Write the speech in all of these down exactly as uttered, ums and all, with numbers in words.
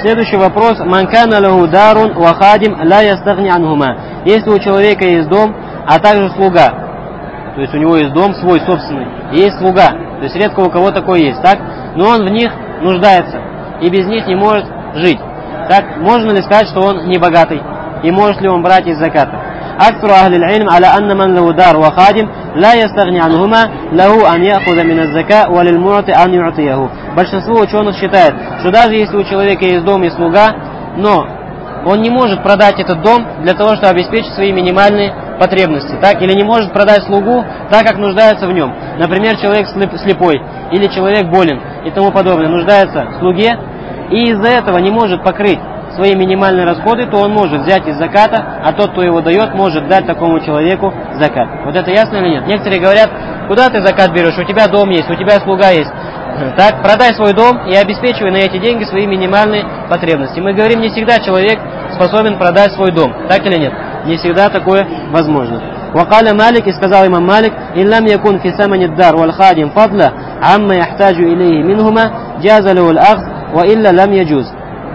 Следующий вопрос. Ман кана лаху дарун ва хадим ла ястагни анхума. Если у человека есть дом, а также слуга, то есть у него есть дом свой собственный, и есть слуга, то есть редко у кого такой есть, так? Но он в них нуждается и без них не может жить. Так, можно ли сказать, что он не богатый? И может ли он брать из заката? أكثر أهل العلم على أن من له دار وخادم لا يستغني عنهما له أن يأخذ من الزكاة وللمعطي أن يعطيه. Большинство ученых считает, что даже если у человека есть дом и слуга, но он не может продать этот дом для того, чтобы обеспечить свои минимальные потребности, так? Или не может продать слугу так, как нуждается в нем. Например, человек слепой или человек болен и тому подобное, нуждается в слуге, и из-за этого не может покрыть свои минимальные расходы, то он может взять из заката, а тот, кто его дает, может дать такому человеку закат. Вот это ясно или нет? Некоторые говорят, куда ты закат берешь, у тебя дом есть, у тебя слуга есть. Так, продай свой дом и обеспечивай на эти деньги свои минимальные потребности. Мы говорим, не всегда человек способен продать свой дом, так или нет? Не всегда такое возможно. وقال Малик, и сказал имам Малик, إن لم يكن في ثمن الدار والخادم فضلا عما يحتاج إليه منهما جاز له الأخذ وإلا لم يجوز.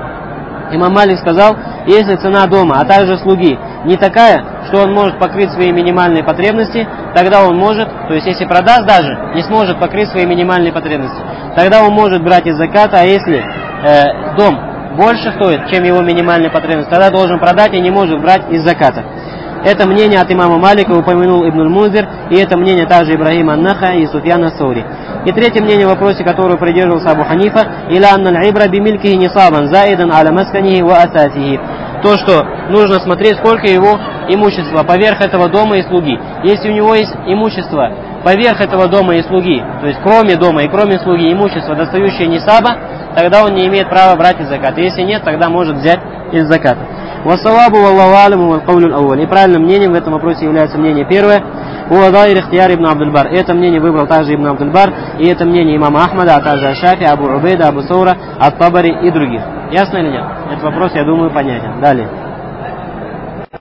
Имам Малик сказал, если цена дома, а также слуги, не такая, что он может покрыть свои минимальные потребности, тогда он может, то есть если продаст даже, не сможет покрыть свои минимальные потребности, тогда он может брать из заката, а если э, дом больше стоит, чем его минимальные потребности, тогда должен продать и не может брать из заката. Это мнение от имама Малика упомянул Ибн аль-Мунзир, и это мнение также Ибрахима ан-Нахаи и Суфьяна ас-Саури. И третье мнение в вопросе, которого придерживался Абу Ханифа, «Иля анна аль-ибра бимилькихи нисабан заидан аля масканихи ва асасихи». То, что нужно смотреть, сколько его имущества поверх этого дома и слуги. Если у него есть имущество поверх этого дома и слуги, то есть кроме дома и кроме слуги имущество, достающее нисаба, тогда он не имеет права брать из заката. Если нет, тогда может взять из заката. Вассалабу валлаху аляму вал каулю аль-ауваль. И правильным мнением в этом вопросе является мнение первое. Уадайр ихтияр ибн Абдуль-Бар. Это мнение выбрал также Ибн Абдуль-Бар, и это мнение имама Ахмада, а также Аш-Шафи, Абу Убейда, Абу Саура, Ат-Табари и других. Ясно или нет? Этот вопрос, я думаю, понятен. Далее.